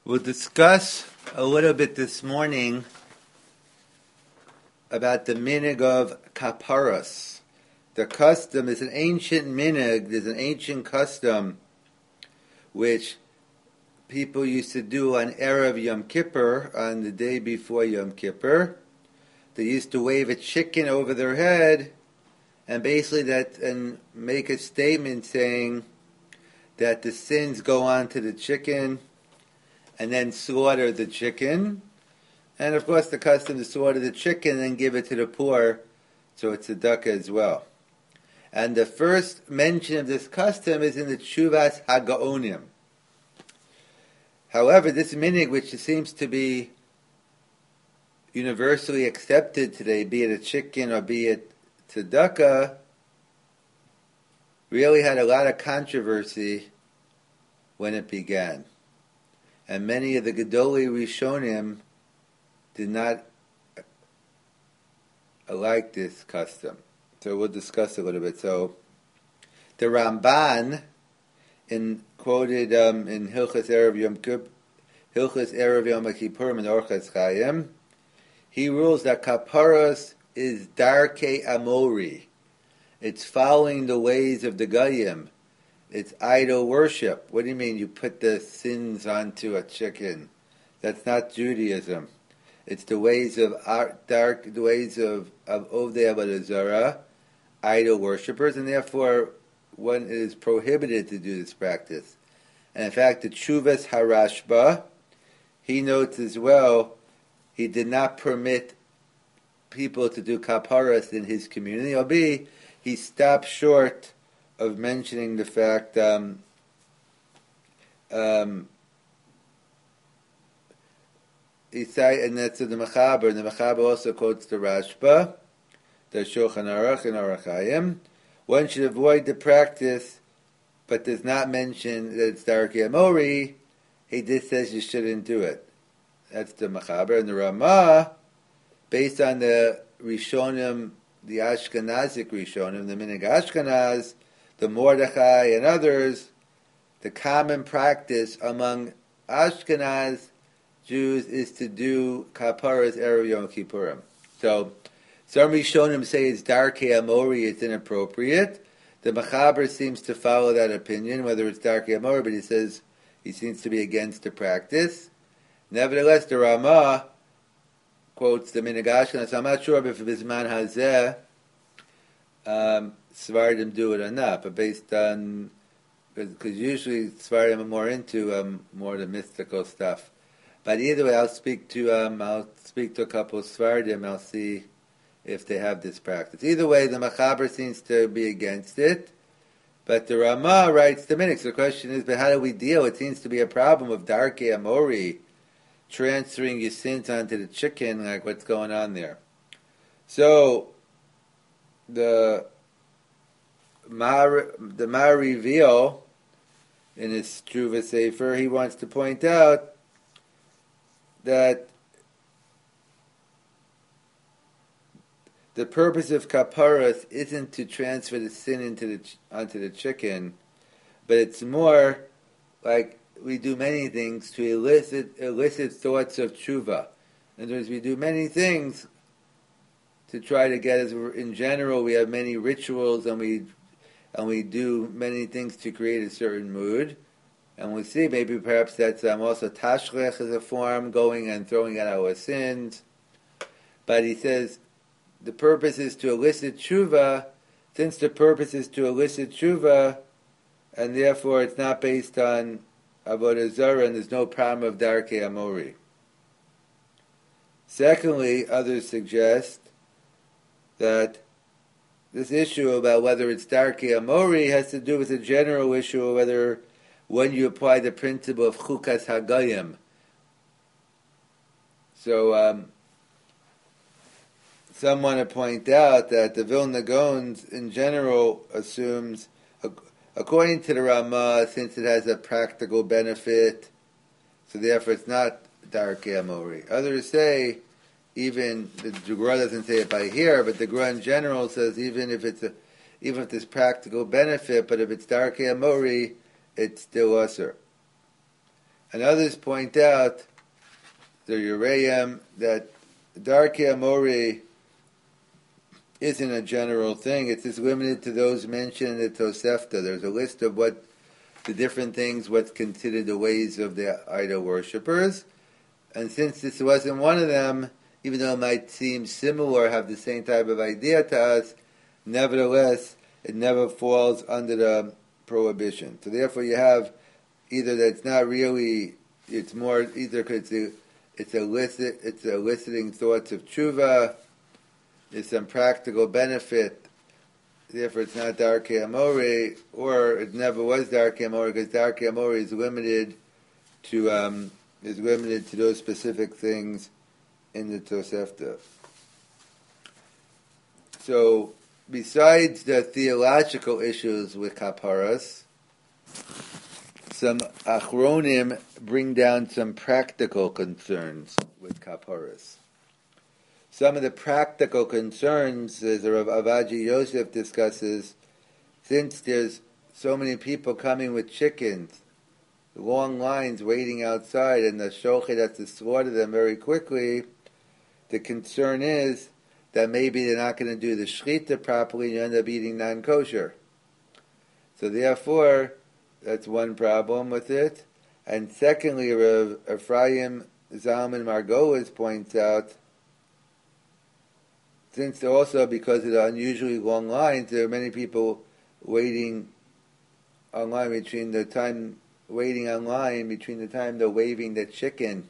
We'll discuss a little bit this morning about the minig of kaparos. The custom is an ancient minig. There's an ancient custom which people used to do on Erev Yom Kippur, on the day before Yom Kippur. They used to wave a chicken over their head and make a statement saying that the sins go on to the chicken and then slaughter the chicken. And of course the custom to slaughter the chicken and give it to the poor, so it's a tzedakah as well. And the first mention of this custom is in the Tshuvas HaGaonim. However, this minig, which seems to be universally accepted today, be it a chicken or be it tzedakah, really had a lot of controversy when it began. And many of the Gedolei Rishonim did not like this custom. So we'll discuss a little bit. So the Ramban, quoted in Hilchos Erev Yom Kippur, Hilchos Erev Yom Kippurim and Orchos Chaim, he rules that kaparos is darkei amori. It's following the ways of the Goyim. It's idol worship. What do you mean you put the sins onto a chicken? That's not Judaism. It's the ways of Ovdei Avodah Zarah, idol worshippers, and therefore one is prohibited to do this practice. And in fact, the Tshuvas HaRashba, he notes as well, he did not permit people to do kaparas in his community, albeit he stopped short of mentioning the fact and that's in the Mechaber. And the Mechaber also quotes the Rashba, the Shulchan Aruch and Orach Chaim. One should avoid the practice, but does not mention that it's darkei amori. He just says you shouldn't do it. That's the Mechaber. And the Ramah, based on the Rishonim, the Ashkenazic Rishonim, the Minig Ashkenaz, the Mordechai and others, the common practice among Ashkenaz Jews is to do kaparas Erev Yom Kippurim. So some Rishonim say it's darkei amori, it's inappropriate. The Mechaber seems to follow that opinion, whether it's darkei amori, but he says he seems to be against the practice. Nevertheless, the Ramah quotes the Minig Ashkenaz. I'm not sure if Bisman Hazeh Svardim do it or not, but based on, because usually Svardim are more into more the mystical stuff. But either way, I'll speak to a couple of Svardim. I'll see if they have this practice. Either way, the Mechaber seems to be against it, but the Ramah writes the minig. So the question is, but how do we deal? It seems to be a problem of darkei amori, transferring your sins onto the chicken, like what's going on there. So the Maharivio, in his Teshuvah Sefer, he wants to point out that the purpose of kaparas isn't to transfer the sin onto the chicken, but it's more like we do many things to elicit thoughts of tshuva. In other words, we do many things to try to get us. In general, we have many rituals and we do many things to create a certain mood. And we see maybe perhaps that's also tashlech as a form, going and throwing out our sins. But he says the purpose is to elicit tshuva. Since the purpose is to elicit tshuva, and therefore it's not based on avodah zarah, and there's no problem of darkei amori. Secondly, others suggest that this issue about whether it's darkei amori has to do with a general issue of whether when you apply the principle of chukas hagayim. So some want to point out that the Vilna Gaon in general assumes, according to the Ramah, since it has a practical benefit, so therefore it's not darkei amori. Others say, even the Gra doesn't say it by here, but the Gra in general says even if there's practical benefit, but if it's darkei amori, it's still usher. And others point out, the Ureim, that Darkei Amori isn't a general thing. It's just limited to those mentioned in the Tosefta. There's a list of what the different things, what's considered the ways of the idol worshippers. And since this wasn't one of them, even though it might seem similar, have the same type of idea to us, nevertheless, it never falls under the prohibition. So therefore you have either that it's not really, it's more, either because it's eliciting thoughts of tshuva, there's some practical benefit, therefore it's not Darkei Amori, or it never was Darkei Amori, because Darkei Amori is limited to those specific things in the Tosefta. So, besides the theological issues with kaparas, some achronim bring down some practical concerns with kaparas. Some of the practical concerns, as Rav Avaji Yosef discusses, since there's so many people coming with chickens, long lines waiting outside, and the shochet has to slaughter them very quickly, the concern is that maybe they're not going to do the shechita properly and you end up eating non-kosher. So therefore, that's one problem with it. And secondly, Rav Ephraim Zalman Margolis points out, since also because of the unusually long lines, there are many people waiting online between the time they're waving the chicken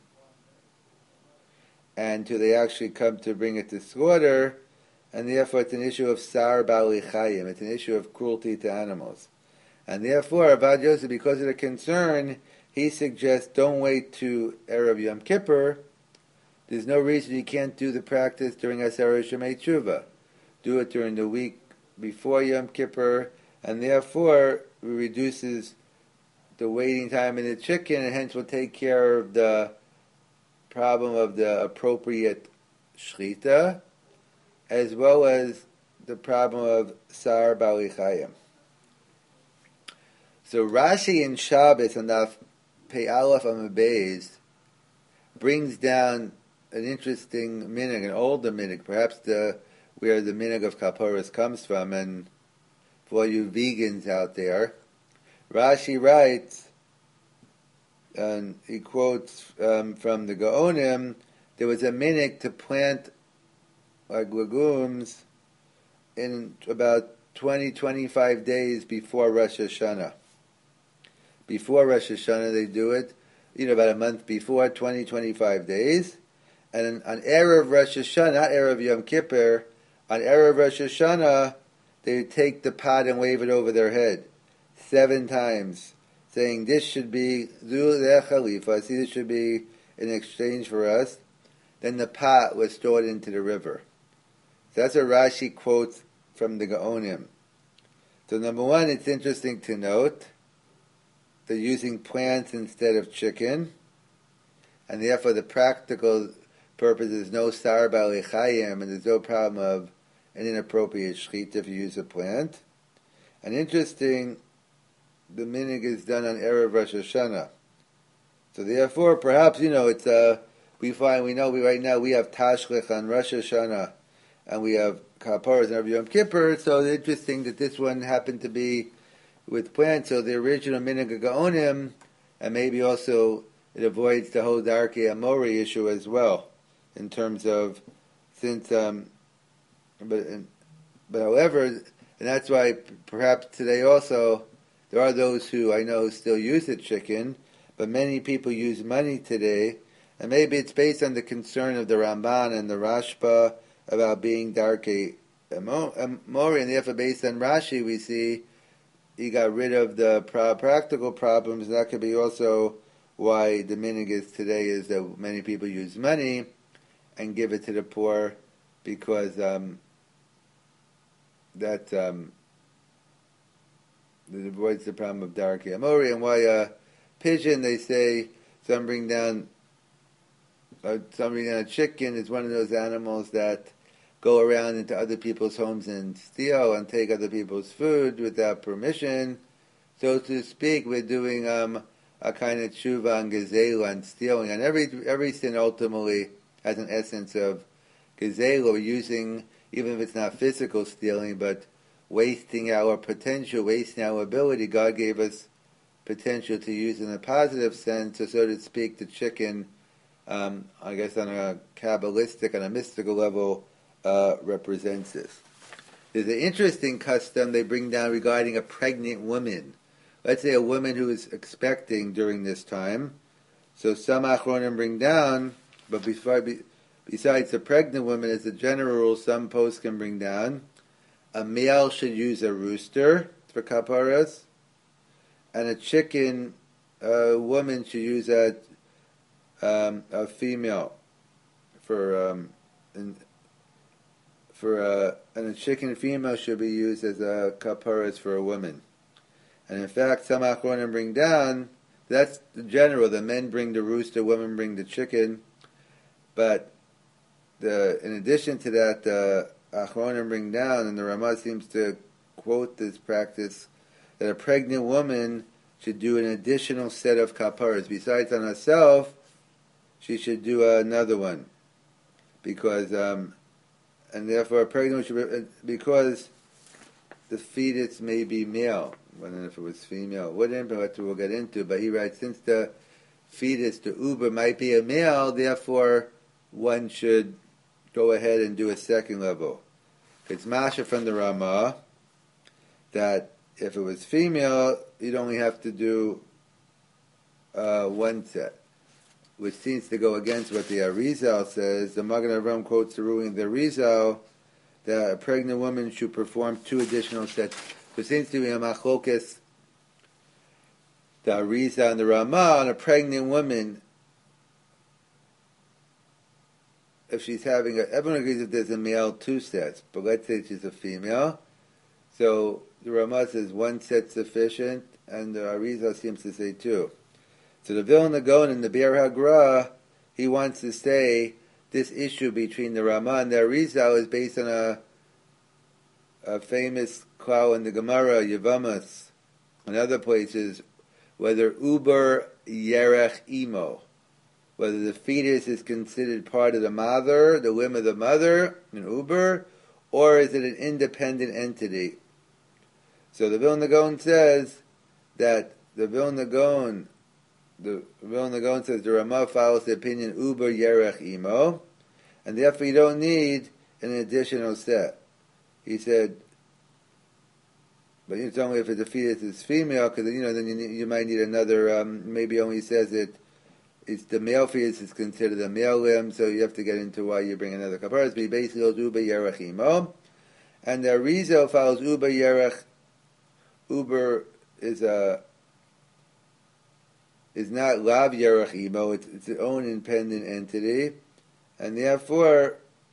and till they actually come to bring it to slaughter, and therefore it's an issue of sar bali chayim, it's an issue of cruelty to animals. And therefore, Avad Yosef, because of the concern, he suggests don't wait to Erev Yom Kippur. There's no reason you can't do the practice during Aseret Shemei Tshuva. Do it during the week before Yom Kippur, and therefore it reduces the waiting time in the chicken, and hence will take care of the problem of the appropriate shechita, as well as the problem of sar bali chayim. So Rashi in Shabbos on the Pei Aleph Amud Beis brings down an interesting minhag, an older minhag, perhaps where the minhag of kaparas comes from. And for you vegans out there, Rashi writes, and he quotes from the Gaonim, there was a minhag to plant like legumes in about 20-25 days before Rosh Hashanah. Before Rosh Hashanah they do it, about a month before, 20-25 days. And on Erev Rosh Hashanah, not Erev Yom Kippur, on Erev Rosh Hashanah, they take the pot and wave it over their head 7 times, saying, this should be Zu Leh Khalifa, see, this should be in exchange for us. Then the pot was stored into the river. So that's what Rashi quotes from the Gaonim. So number one, it's interesting to note they're using plants instead of chicken, and therefore the practical purpose is no sar bali chayim, and there's no problem of an inappropriate shechita if you use a plant. And interesting, the minhag is done on Erev Rosh Hashanah. So therefore, perhaps, it's right now we have Tashlich on Rosh Hashanah, and we have Kaparas and Erev Yom Kippur, so it's interesting that this one happened to be with plants, so the original minhag of Gaonim, and maybe also it avoids the whole Darkei Amori issue as well, in terms of, but however, and that's why perhaps today also, there are those who I know still use the chicken, but many people use money today, and maybe it's based on the concern of the Ramban and the Rashba about being Darkei Amori, and therefore based on Rashi we see he got rid of the practical problems, and that could be also why the minhag is today is that many people use money and give it to the poor because that avoids the problem of Darkei Amori, and why a pigeon, they say, some bring down a chicken is one of those animals that go around into other people's homes and steal and take other people's food without permission. So to speak, we're doing a kind of tshuva and gezela and stealing, and every sin ultimately has an essence of gezela, or using, even if it's not physical stealing, but wasting our potential, wasting our ability. God gave us potential to use in a positive sense, so to speak, the chicken, I guess on a Kabbalistic, on a mystical level, represents this. There's an interesting custom they bring down regarding a pregnant woman. Let's say a woman who is expecting during this time. So some Achronim bring down, but besides the pregnant woman, as a general rule, some posts can bring down, a male should use a rooster for kaparas, and a chicken, woman should use a female and a chicken female should be used as a kaparas for a woman. And in fact, some Achronim bring down, that's the general, the men bring the rooster, women bring the chicken, but in addition to that, the Achronim bring down, and the Ramah seems to quote this practice, that a pregnant woman should do an additional set of kaparas. Besides on herself, she should do another one. Because, and therefore a pregnant woman should, because the fetus may be male. I don't know if it was female. Wouldn't, but we'll get into. But he writes, since the fetus, the uber, might be a male, therefore one should go ahead and do a second level. It's Masha from the Ramah that if it was female, you'd only have to do one set, which seems to go against what the Arizal says. The Magen Avraham quotes the ruling of the Arizal that a pregnant woman should perform 2 additional sets. So it seems to be a machlokas, the Arizal and the Ramah, on a pregnant woman. If she's having everyone agrees if there's a male, 2 sets, but let's say she's a female. So the Ramah says 1 set sufficient, and the Arizal seems to say 2. So the Vilna Gaon in the Be'er HaGra, he wants to say this issue between the Ramah and the Arizal is based on a famous klal in the Gemara, Yevamas, and other places, whether uber yerech imo, whether the fetus is considered part of the mother, the limb of the mother, an uber, or is it an independent entity? So the Vilna Gaon says that the Vilna Gaon says the Ramah follows the opinion uber yerech imo, and therefore you don't need an additional set. He said, but it's only if the fetus is female, because then you might need another. Maybe only says it's the male fetus is considered a male limb, so you have to get into why you bring another kaparas. But he basically goes uber yerech imo, and the Arizal follows uber yerech. Uber is not lav yerech imo; it's its own independent entity, and therefore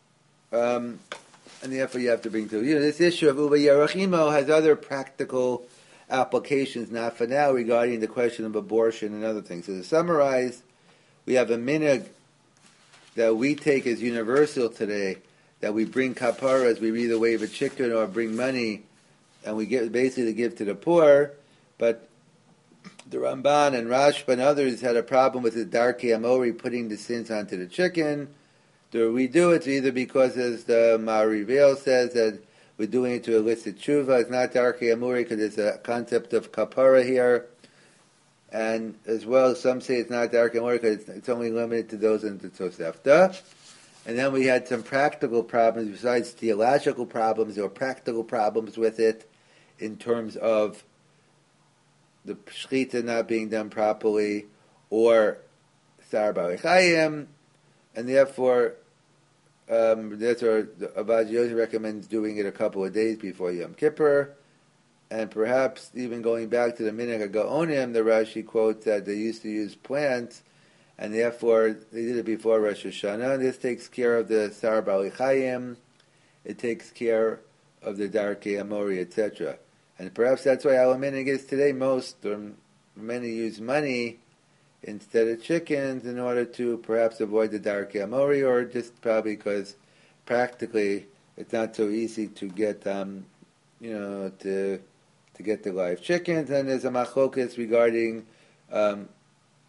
you have to bring to this issue of uber yerech imo has other practical applications, not for now, regarding the question of abortion and other things. So to summarize, we have a minhag that we take as universal today, that we bring kaparas, we either wave a chicken or bring money, and we basically give to the poor. But the Ramban and Rashba and others had a problem with the Darkei Amori putting the sins onto the chicken. Do we do it either because, as the Ma'arivel says, that we're doing it to elicit tshuva? It's not Darkei Amori because there's a concept of kapara here. And as well, some say it's not Darkei Amori because it's only limited to those in the Tosefta. And then we had some practical problems. Besides theological problems, there were practical problems with it in terms of the shechita not being done properly, or Sar Bali Chayim, and therefore, that's where Avad Yosef recommends doing it a couple of days before Yom Kippur, and perhaps even going back to the Minhag HaGaonim, the Rashi quotes that they used to use plants, and therefore they did it before Rosh Hashanah. This takes care of the Sar Bali Chayim, it takes care of the Darkei Amori, etc. And perhaps that's why our minhag is today many use money instead of chickens in order to perhaps avoid the Darkei Amori, or just probably because practically it's not so easy to get to get the live chickens. And there's a machlokas regarding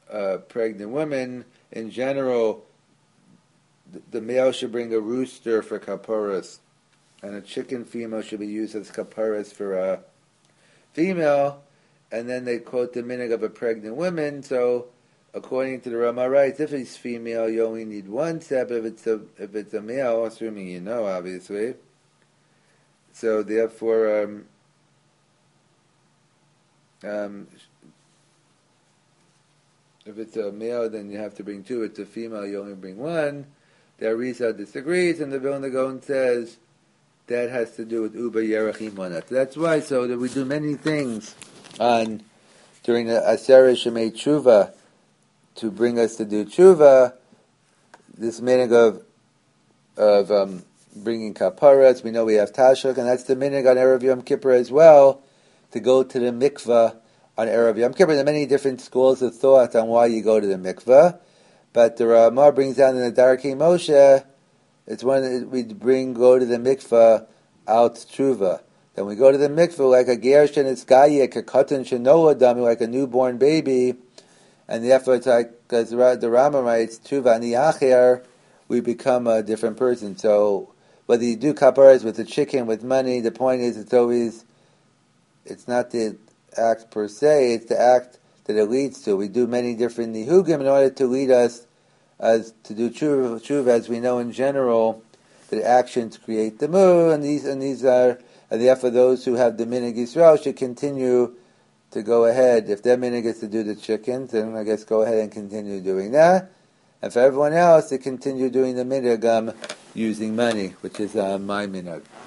pregnant women, in general, the male should bring a rooster for kaparas, and a chicken female should be used as kaparas for a female. And then they quote the minhag of a pregnant woman. So, according to the Rama, right, if it's female, you only need one step. If it's a male, assuming you know, obviously. So therefore, if it's a male, then you have to bring two. If it's a female, you only bring one. The Arizal disagrees, and the Vilna Gaon says that has to do with Uba Yerachim Monat. That's why, so that we do many things during the Aseret Shemei Tshuva to bring us to do Tshuva. This minhag of bringing kaparas. We know we have Tashuk, and that's the minhag on Erev Yom Kippur as well, to go to the mikveh on Erev Yom Kippur. There are many different schools of thought on why you go to the mikveh. But the Ramah brings down in the Darkei Moshe, it's when we go to the mikveh out tshuva. Then we go to the mikveh like a ger shenitzgayek, a katan shenoadami, like a newborn baby, and therefore it's like, as the Rambam writes, tshuva niacher, we become a different person. So whether you do kaparas with the chicken, with money, the point is it's not the act per se, it's the act that it leads to. We do many different nihugim in order to lead us as to do tshuva, as we know in general that actions create the mood, and these are, and therefore those who have the minhag Yisrael should continue to go ahead. If their minhag is to do the chickens, then I guess go ahead and continue doing that. And for everyone else, to continue doing the minhag using money, which is my minhag.